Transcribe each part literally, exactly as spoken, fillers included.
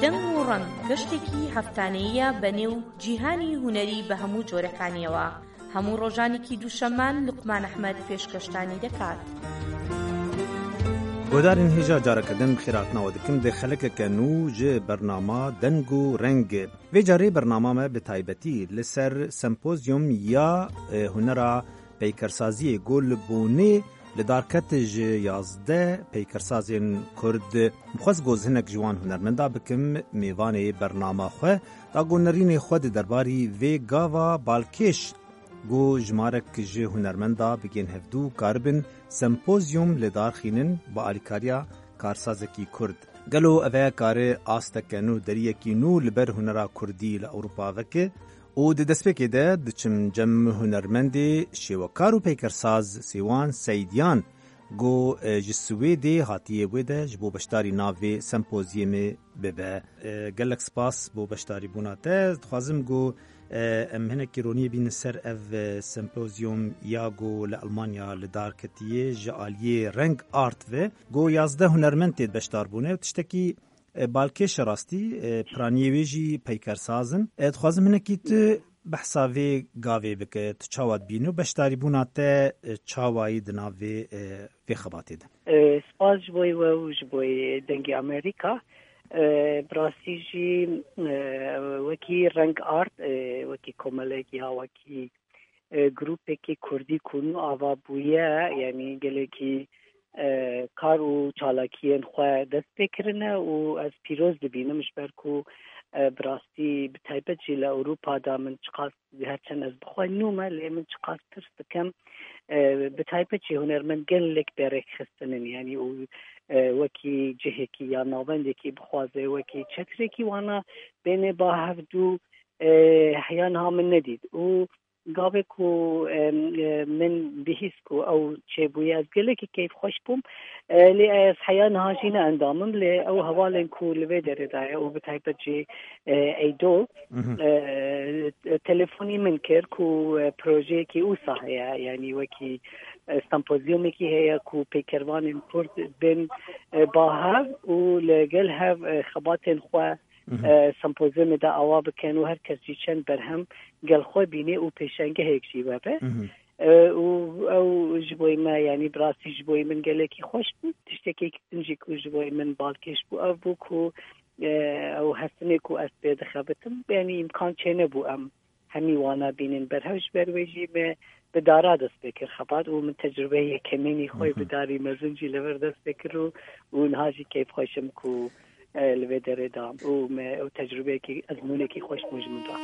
دەنگ و ڕەنگ گەشتێکی هەفتانەیە بەنێو جیهانی هونەری بە هەموو جۆرەکانیەوە. هەموو ڕۆژانێکی دووشەممان لوقمان ئەحمەد پێشکەشتانی دەکات. گۆدارین هێژا جارەکردن خێراتناوە دکم دێ خەلەکەکە نو جێ بەرنامە دەنگ و ڕەنگ. وێ جارێ بەرنامەمە بە تایبەتی لەسەر سمپۆزیۆم یا هونەرا پەیکەرسازیە گۆلبوونێ li darketê ji yazdeh peykersazên Kurd mixwaz goz hinek ji wan hunermenda bikim mêvanê bernama xwe dagonirînê xwe di derbarî vê gava balkêş got jimarek ji hunermenda bigên hevdû karibin sempozyum li darxînin bi alîkariya karsazekî Kurd. Gelo ev karê asteke nû deriyekî nû li ber hunera Kurdî li Ewropa veke û di destpêkê de diçim cem hunermendê şêwekar û peykersaz Sêwan Seydyan got ji Swêdê hatiye wê de ji bo beşdarî navê sempozyemê bibe. Gelek spas bo beşdarîbûna te. Dixwazim got em hinekî roniyê bînin ser ev sempozyom ya got li Almanya li darketiye ji aliyê reng art ve got yazdeh hunermend tê beşdarbûne û tiştekî balkêş rastî piraniyê wê jî peykersazin. Dixwazim hinekî tu behsa vê gavê bike, tu çawa dibînî û beşdarîbûna te çawayî di nav vê vê xebatê de. Spas ji bo we û ji bo dengê Amerîka. Birastî jî wekî reng art wekî komelek ya wekî grupekî Kurdî ku nû ava bûye yanî gelekî kar û çalakiyên xwe dest pê kirine û ez pîroz dibînim ji ber ku birastî bi taybet jî li Ewropa da min çiqas herçend ez bixwe nû me lê min çiqas tirs dikim bi taybet jî hunermend gelek derek xistinin yanî û wekî cihekî ya navendekî bixwaze wekî çetirekî wana bêne ba hevdû heya niha min nedît û gavê ku min bihîst ku ew çêbûye ez gelekî keyfxweş bûm lê ez heya niha jî ne endamim lê ew hevalên ku li vê derê de ye û bi taybet jî eydo telefonî min kir ku projeyekî wisa heye yanî wekî sempozyomekî heye ku pêkervanên Kurd bên bahev û li gel hev xebatên xwe sempozyomê de awa bikin û her kes jî çend berhem gelxwe bîne û pêşengehek jî webe û ew ji bo me yanî birastî ji bo min gelekî xweş bû. Tiştekî din jî ku ji bo min balkêş bû ev bû ku ew hestinê ku ez pê dixebitim yanî imkan çênebû em hemî wana bînin berhev ji ber wê jî me bi dara dest pê kir xebat û min tecrübeyê kemînî xwe bi darî mezin jî li vir dest pê kir û û niha jî keyfxweşim ku li vê derê da û me ew tecrübeyekî ezmûnekî xweş bû ji min da.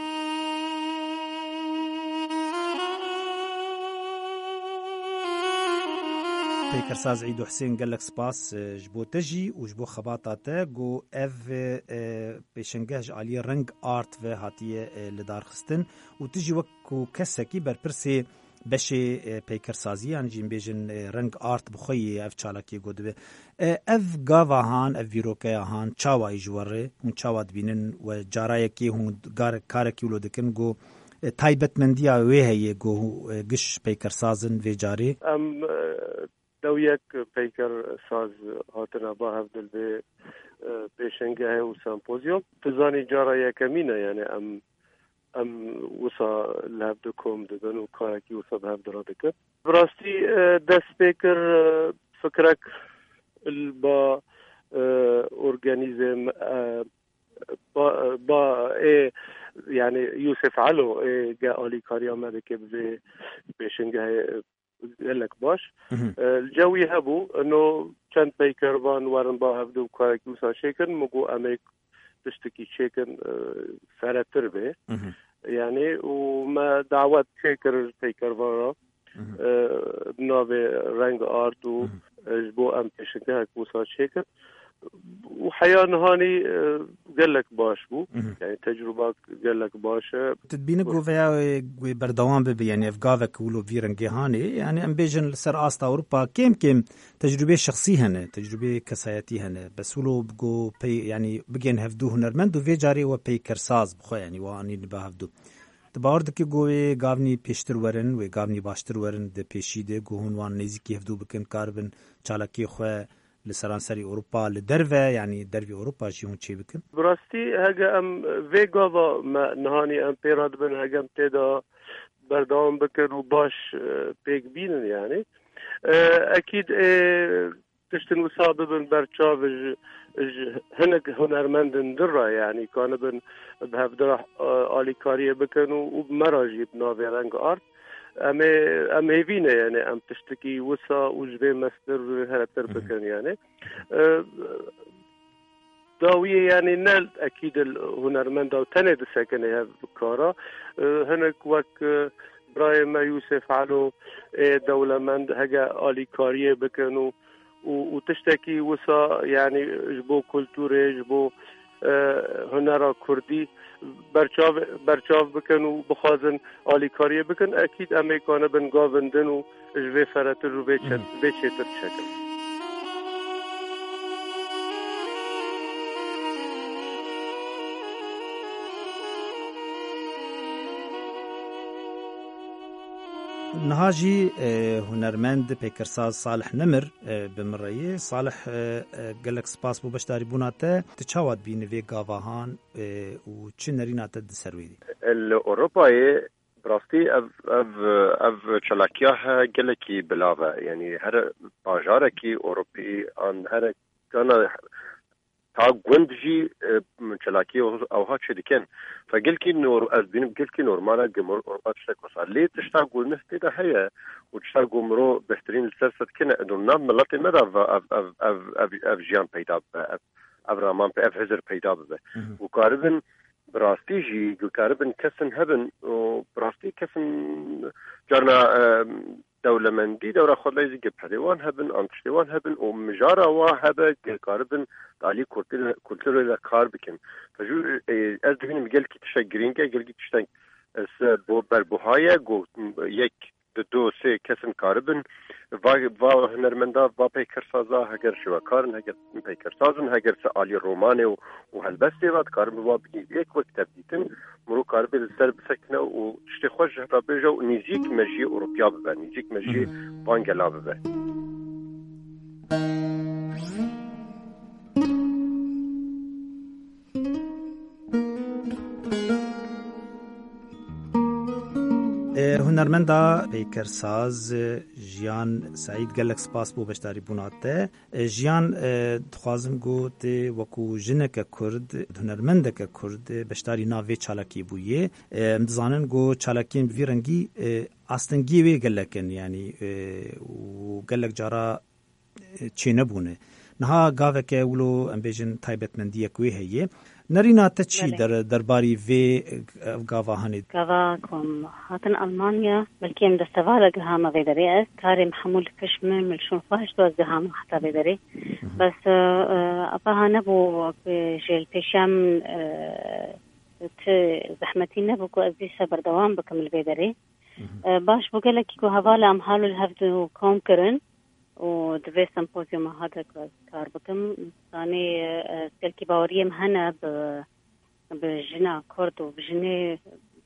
پێکەرساز عید و حسێن gelek spas ji bo te jî û ji bo xebata te got ev pêşengeh ji aliyê reng art ve hatiye li darxistin û tu jî wekû kesekî berpirsê beşê pêkersaziyan jî bêjin reng art bixweyê ev çalakiyê got dibe. Ev gava han ev vîrokeya han çawayî ji werê hûn çawa dibînin we carayekî hûn karekî wilo dikin got taybetmendiya wê heye got giş pêkersazin vê carê. دو یک پیکر ساز هاتنا با هفدل به پیشنگه و سمپوزیوم تزانی جارا یکمینه یعنی ام ام وسا لحب دکم دبن و کارکی وسا به هفدل را دکم براستی دست پیکر فکرک با ارگانیزم با با یعنی یوسف علو جا آلی کاری آمده که به پیشنگه gelek baş الجوي هبو انه كان بيكربان ورن با هفدو كايكوسا شيكن مگو اميك تشتكي شيكن فراتر به يعني وما دعوت شيكر بيكربان بنابه رنگ ارت و جبو ام تشكي كوسا شيكن وحياة نهاني قالك باش بو يعني تجربات قالك باشه تدبين قوفيا بردوام ببي يعني افقافك ولو فيرنجي هاني يعني ام بيجن سر استا اوروبا كيم كيم تجربه شخصي هنا تجربه كسايتي هنا بس ولو بقو بي يعني بجين هفدو هنرمند و في جاري و بي كرساز بخو يعني واني بهفدو تبارد کی گوی گاونی پیشتر ورن و گاونی باشتر ورن د پیشیده گوهن وان نزیکی هفدو بکن کاربن چالاکی خو لسرانسری أوروبا لدرفة يعني درفي أوروبا شي هون شي بكن براستي هجا أم فيجا ما نهاني أم بيراد بن هجا امتدا بردام بكن وباش بيك بينن يعني أكيد تشتن وصابة بن برشاف هناك هنرمندن درة يعني كان بن بهفدرة آلي كارية بكن وبمراجي بنافي رنگ آرت أم أم هيفينا يعني أم تشتكي وصا وجبه مستر هرتر بكن يعني داوية يعني نال أكيد الهنرمند أو تاني دسكنها بكارا هناك وك برايم يوسف علو دولة مند هجا آلي كارية بكنو وتشتكي وصا يعني جبو كولتوري جبو هنرا كردي برچاو برچاو بکن و بخوازن آلی کاریه بکن اکید امریکانه بن گاوندن و جوی فراتر رو بیچتر شکل نهاجي هنرمند بيكرساز صالح نمر بمرية صالح قالك سباس بو بشتاري بوناته تشاوات بين في غافاهان وچ نريناته دسرويدي الاوروباي براستي اف اف اف چلاكيا قالكي بلاوه يعني هر باجاركي اوروبي ان هر كان تا گوندجی چلاکی او ها چه دیکن فقل کی نور از بین قل کی نورمالا گمر اوربات شکوسا لی تشتا گول نفتی ده هيا وتشتا گمرو بهترین السلسل كنا ادونا ملاتي مدا اف اف اف اف اف جيان پیدا اف اف رامان اف هزر پیدا به وقاربن براستي جي قاربن كسن هبن وبراستي كسن جرنا دولة مندي دورة خلاه يزيق بحديوان هبن أنتشتيوان هبن ومجارة وهبا قاربن تعليق كولتور إلى كار بكن فجو أزدهين مقال كي تشاقرين قال كي تشتاق بو بربوهاية قو يك دو سي كسن قاربن فا هنرمندا فا بيكرسازا هجر شواكارن هجر بيكرسازن هجر سآلي روماني وهالبستي وات قاربن فا بكي يك وقت تبديتن مرو قاربن السر بسكنه وتشتي خوش رابيجو نيزيك مجي أوروبيا ببا نيزيك مجي بانجلا ببا هنرمندا پیکرساز جیان سعید گلک سپاس بو بشتاری بوناته جیان دخوازم گوت وکو جنک کرد هنرمندک کرد بشتاری ناوی چالاکی بویه مدزانن گو چالاکین بی رنگی استنگی وی گلکن یعنی و گلک جارا چی نبونه نها گاوه که ولو امبیجن تایبت مندیه کوی هیه نرينا تشي در درباري في غافا هاني غافا كم هاتن ألمانيا بلكي مد استفادة جهام في دري كاري محمول كشمل ملشون فاش دوز جهام حتى في دري بس أباها نبو جيل بيشام زحمتي نبو كو أزي سبر دوام بكمل في دري باش بقولك كو هوالا أم حالو الهفدو كوم كرن ودفي سمبوزيوم هذا كار بكم ثاني سلكي باوريه مهنا بجنا كورد وبجني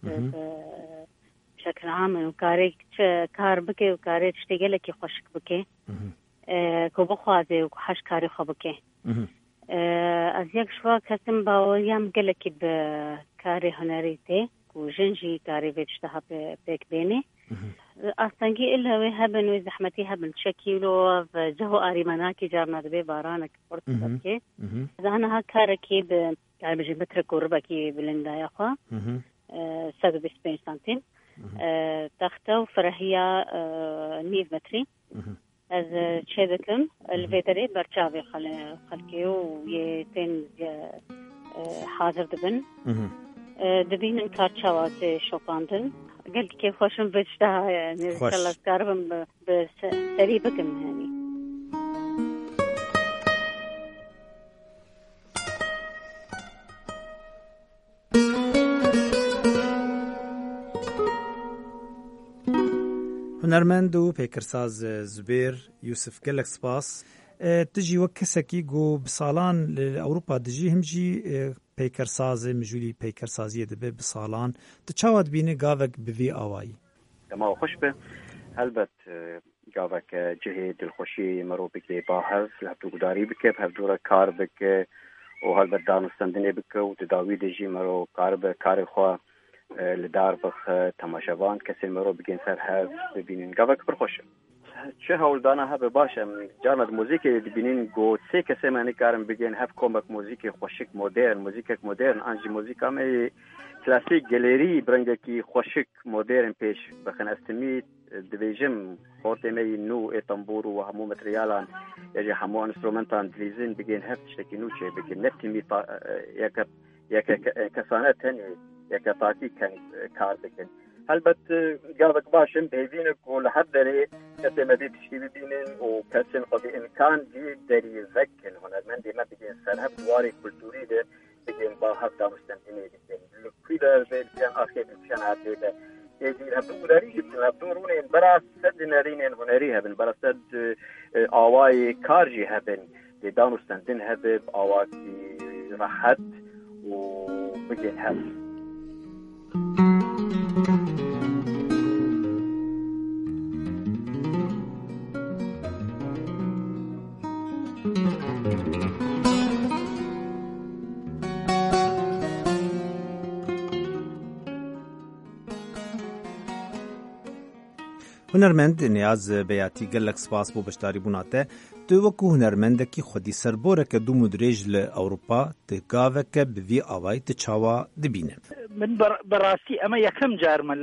بشكل عام وكاري كار بكي وكاري تشتغل لك خوشك بكي كو بخوازي وحش كاري خو بكي ازيك شوا كسم باوريه مقلكي بكاري هنريتي وجنجي كاري بيشتها بيك بيني أصلاً إلا وهبن وزحمتي هبن شكيلو جهو آري مناكي جارنا دبي بارانك فرصة بكي إذا أنا هكاركي ب يعني بجي مترك وربكي بلندا يا أخوة سبب بسبين سنتين تختو وفرهية نيف متري از شدكم الفيتري برشاوي خل خلكي ويتين حاضر دبن دبين انكارشاوات شوفاندن قلت كيف خوشم بجتها يعني إن شاء الله أذكرهم بسري بكم يعني هنرمند و پیکرساز زبیر یوسف گلک سپاس تجي وكسكي جو بصالان لأوروبا تجي هم جي پیکرساز مجولی پیکرسازی دبه بصالان تشاود بینه گاوک بوی آوائی تمام خوش به البته گاوک جهه دلخوشی مرو بکه با هف لحبتو گداری بکه هف دورا کار بکه و هل بدان استندنه بکه و تداوی دیجی مرو کار به کار خواه لدار بخ تماشاوان کسی مرو بگین سر هف ببینین گاوک برخوشه چه هولدانه هف باشه جاند موزیک ببینین گو سه کسی معنی کارم بگین هف کمک موزیک خوشک مدرن موزیک مدرن انجی موزیک همه کلاسیک گلری برنگه کی خوشک مدرن پیش بخن استمی دویجم خورت می نو اتنبور و همو متریالان یعنی همو انسترومنتان دلیزین بگین هفت شتکی نو چه بگین نفتی می تا یک یک کسانه تنی یک تاکی کن کار بکن البته جابك باشم بهذين كل حد دري كتي ما بيتشي بينين وكسن قضي إمكان دي دري ذكن هنا من دي ما بيجين سنة دواري كولتوري ده بيجين باهات دامستنتيني بيجين كذا زي كان آخر بيشان عدده يجي هبدو داري جبتنا هبدو رونين برا سد نارينين هنري هبن برا سد آواي كارجي هبن دي دامستنتين هبب آواكي راحت وبيجين هبن هنرمند نیاز بیاتی گلک سپاس بو بشتاری بوناته تو وکو هنرمند کی خودی سربوره که دو مدرج ل اروپا تگاوه که بوی آوای تچاوا دبینه من براسي اما يكم جار من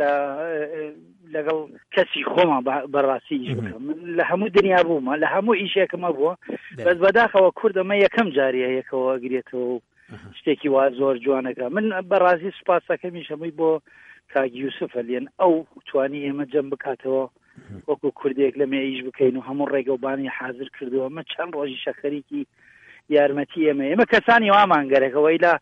لقل كسي خوما براسي من لهمو دنيا بوما لهمو إيشي كما بوا بس بداخل وكرد ما يكم جاريه يكوا قريته شتيكي وازور جوانكا من براسي سباسا كميش همي بو كاج يوسف لين او تواني اما جنبكاتوا وكو كرديك لما يعيش بكينو همون ريقو باني حاضر كردو اما چند روجي شخريكي يارمتي اما اما كساني وامان قريكا وإلا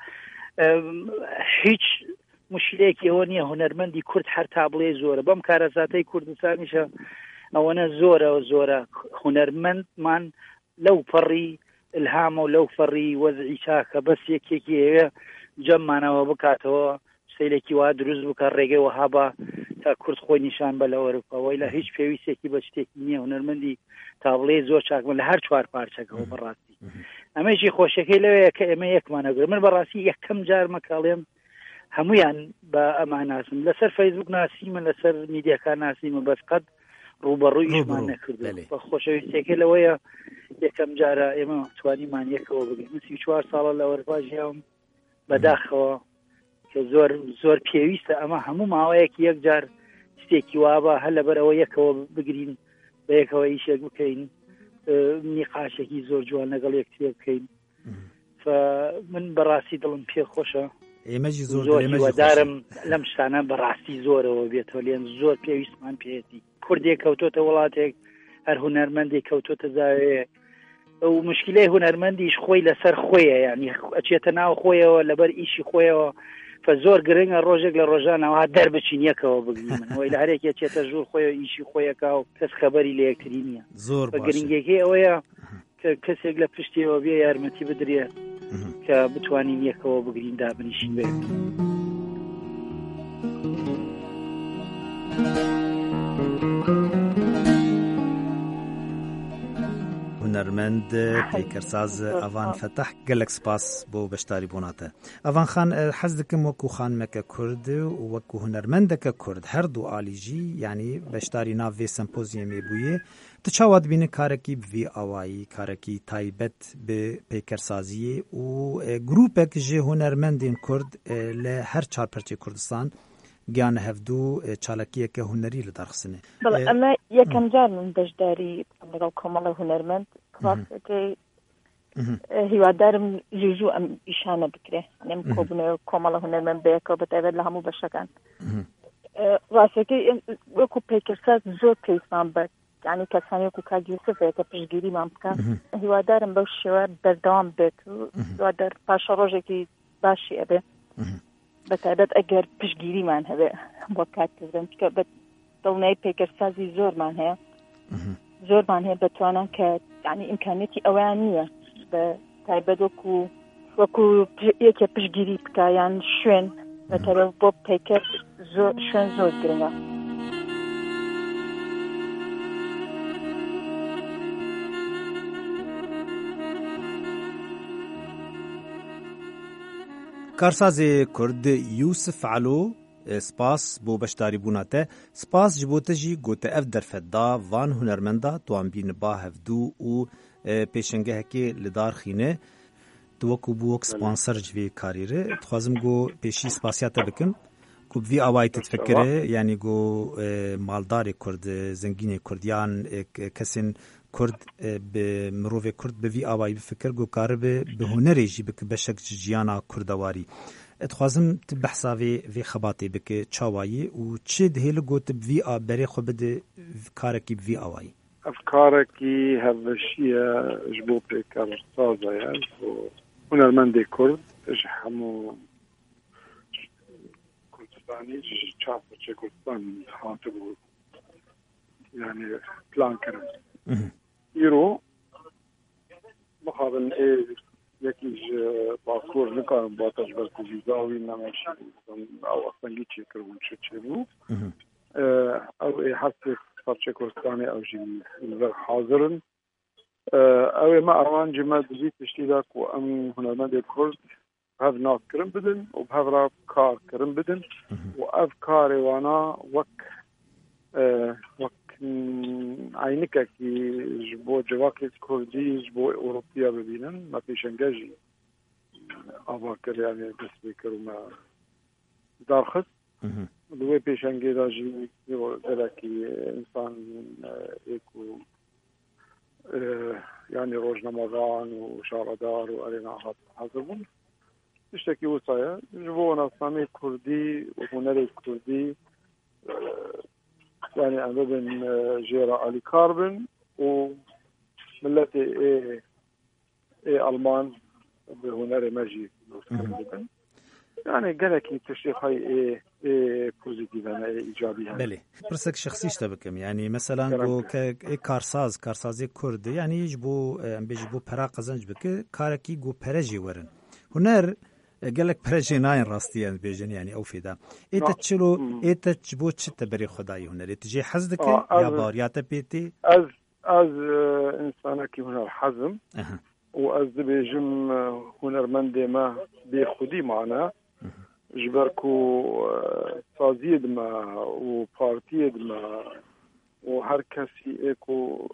هیچ مشکلێکی ئەوە نییە هونەرمەندی کورد هەر تابڵێ زۆرە بەم کارەساتەی کوردستانیشە ئەوەنە زۆرە زۆرە هونەرمەندمان لەو پەڕی ئلهامە و لەو فەڕی وەزعی چاکە بەس یەکێکی هەیە جەممانەوە بکاتەوە سەیلێکی وا دروست بکات ڕێگەی وەهابە تا کورد خۆی نیشان بە لە ئەوروپا لە هیچ پێویستێکی بە شتێکی نییە هونەرمەندی تابڵێ زۆر چاکمە لە هەر چوار پارچەکەەوە بەڕاستی ئەمەشی خۆشەکەی لەوەیە کە ئێمە یەکمانەگرن من بەڕاستی یەکەم جار مەکاڵێم هەمویان بە ئەمان ناسم لەسەر فەیسبوک ناسیمە لەسەر میدیاکان ناسیمە بەس قەت ڕوبەڕوویشمان نەکردو بە خۆشەویستێکی لەوەیە یەکەم جارە ئێمە توانیمان یەکەوە بگرین من سی و چوار ساڵە لە ئەوروپا ژیاوم بەداخەوە کە زۆر زۆر پێویستە ئەمە هەموو ماوەیەکی یەک جار شتێکی وابە هەر لەبەرەوە یەکەوە بگرین بە یەکەوە ئیشێک بکەین نیقاشێکی زۆر جوان لەگەڵ یەکتر بکەین من بەڕاستی دڵم پێ خۆشە ئێمەجی زۆر وەدارم لەم شتانە بەڕاستی زۆرەوە بێتەوە لێن زۆر پێویستمان پێێتی کوردێک کەوتۆتە وڵاتێک هەر هونەرمەندێک کەوتۆتە زاوەیەک ئەو مشکلەی هونەرمەندیش خۆی لەسەر خۆیە یعنی ئەچێتە ناو خۆیەوە لەبەر ئیشی خۆیەوە فە زۆر گرنگە ڕۆژێک لە ڕۆژانەوە دەربچین یەکەوە بگرین من وەی لە هەرێک چێتە ژوور خۆی ئیشی خۆیەکە و کەس خەبەری لە یەکتری نییە زۆر بە گرنگێکی ئەوەیە کە کەسێک لە پشتیەوە بێ یارمەتی بدرێت کە بتوانین یەکەوە بگرین دابنیشین بێ هنرمند پیکرساز اوان فتح گلک سپاس بو بشتاری بوناته اوان خان حز دکم وکو خان مکه کرد و وکو هنرمند که کرد هر دو آلیجی یعنی بشتاری ناو سمپوزیومی بویه تچاواد بینه کارکی بوی آوایی کارکی تایبت به پیکرسازی و گروپک جه هنرمندین کرد له هر چهار پرچه کردستان گیان هفدو چالکیه که هنری لدرخسنه بله اما یکم جار من بجداری لگل کمال هنرمند کلاس که هیوادارم جوجو ام ایشانه بکره نیم کوبنه کمال هنرمند بیکو بتاید لهمو بشکن راسته که وکو پیکرساز زور پیسمان بد یعنی کسانی وکو کاج یوسفه که پشگیری من بکن هیوادارم بوشیوه بردوام بید هیوادار پاش روژه که باشی ابه بەتایبەت ئەگەر پشگیریمان هەبێ بۆ کاتکردن کە بە دڵنیای پێکەرسازی زۆرمان هەیە زۆرمان هەیە بەتوانان کە یعنی ئیمکانێتی ئەویان نییە بە تایبەت وەکو وەکو یەکێ پشگیری بکە یان شوێن بەتایبەت بۆ پێکەر شوێن زۆر گرنگە کارساز کرد یوسف علو سپاس بو بشداری بوناته سپاس جبوته جی گوته اف درفدا وان هنرمندا توان بین با هفدو و پیشنگه که لدار خینه توکو بوک سپانسر جوی کاریره تخوازم گو پیشی سپاسیاته بکم کو بی اوای تفکره یعنی گو مالدار کرد زنگین کردیان کسین کرد به مروف کرد به وی اوای بفکر گو کار به هنری جی بک بشک جیانا کردواری اتخوازم تبحثا في في خباطي بك تشاواي وتشد هي لقوت بفي ا بري خو بد كاركي بفي اواي افكاركي هذا الشيء جبو بكار صازا يعني هنا المندي كرد اجحمو كردستاني شاب كردستان خاطبو يعني بلان كرم يرو مخابن ايه یکیش پاسپورت نکارم با تجربه کجیزاوی نمیشه او اصلا گیچی کرون چه چه بو او ای حسی فرچه کردستانی او جی نظر حاضرن او ما اوان جمع دزید تشتیده که ام هنرمند کرد هف ناف کرم بدن و هف را کار کرم بدن و اف کار وانا وک وک عینکه که جبو جواکی کردی جبو اوروپیا ببینن ما پیشنگاجی آبا کر یعنی دست بکر و ما دارخست دوی پیشنگی داجی دلکی انسان ایکو یعنی روزنامه‌دان و شاردار و ارینا حاضر بون اشتکی وصایه جبو ناسنامه کردی و هنر کردی يعني عدد جيرا علي كاربن وملتي اي اي المان بهنر ماجي يعني قالك تشريح هاي اي اي بوزيتيف انا ايجابيه بله برسك شخصي تبكم يعني مثلا بو ك كارساز كارسازي كرد يعني يجبو بيجبو برا قزنج بك كاركي جو برجي ورن هنر قالك برجي ناين راستيان بيجن يعني او فيدا ايتا تشلو ايتا تجبو تشتا بري خداي هنا تجي حزدك يا بار يا تبيتي از از انسانك هنا حزم أه. واز بيجم هنرمند ما بخدي معنا جبركو صازيد ما وبارتيد ما وهر كسي ايكو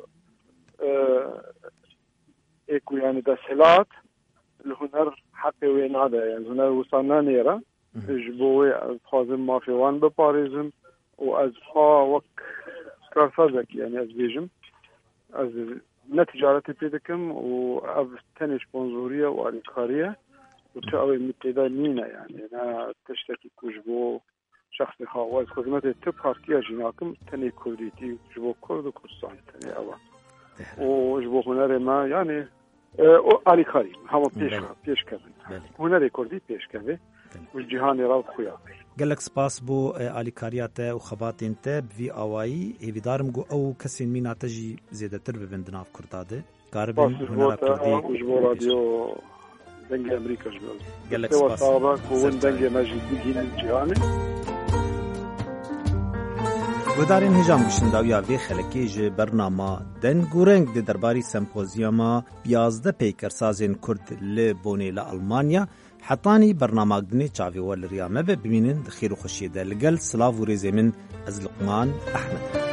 ايكو يعني دسلات الهنر حقي وين هذا يعني هنر وصلنا نيرة جبوي خازم ما في وان بباريزم وأزها وك كارثازك يعني از بيجم از نتجارة بيدكم وأب تاني سبونزورية وأليكارية وتأوي متدا مينا يعني أنا تشتكي كوجبو شخص خاوز خدمة تبقى كيا جناكم تاني كرديتي جبو كرد وكردستان تاني أوا وجبو هنر ما يعني آلی کاری همه پیش پیش کردن هنری کردی پیش کرده و جهانی را خویا گلک سپاس بو آلی کاریات و خباتین ته بی آوایی ایویدارم گو او کسی مینا تجی زیاده تر ببند ناف کرداده کاربن هنر کردی و جبو رادیو دنگ امریکا جبل گلک سپاس و دنگ مجید دیگین جهانی ودارین هجام گشتنداویا وی خلکی ج برنامه دنگورنگ د درباری سمپوزیوما بیازده پیکرسازین کرد ل بونی ل المانیا حطانی برنامه دنی چاوی ول ریامه ببینن خیر و خوشی ده لگل سلاو و رزمن از لقمان احمد